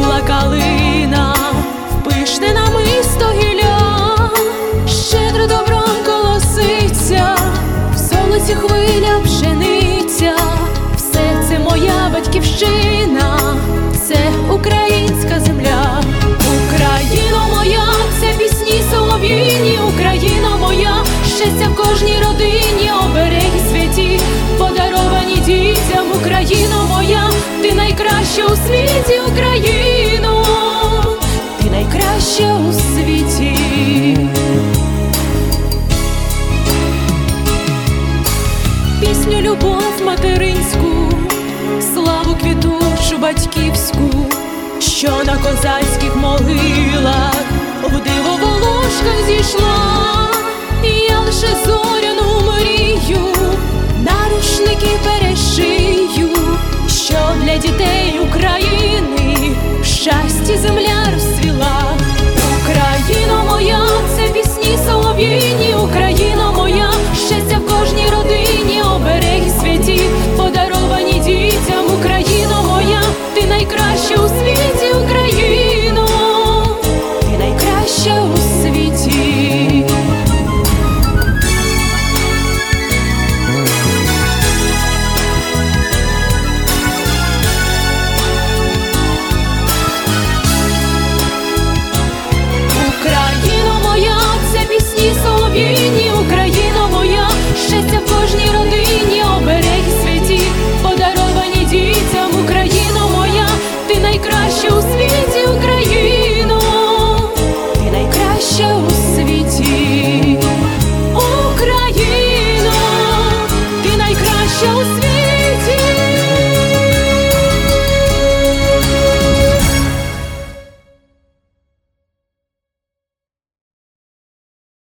розквітла калина, пишне намисто гілля, щедро добром колоситься, в золоті хвиля пшениця. Все це моя батьківщина, це українська земля. Україно моя, це пісні солов'їні, Україно моя, щастя в кожній родині, обереги святі, подаровані дітям. Україно моя, ти найкраща у світі, Україно, ти найкраща у світі. Пісню любов материнську, славу квітучу батьківську, що на козацьких могилах в диво волошках зійшла. Я лише зоряну мрію на рушники перешию, що для дітей України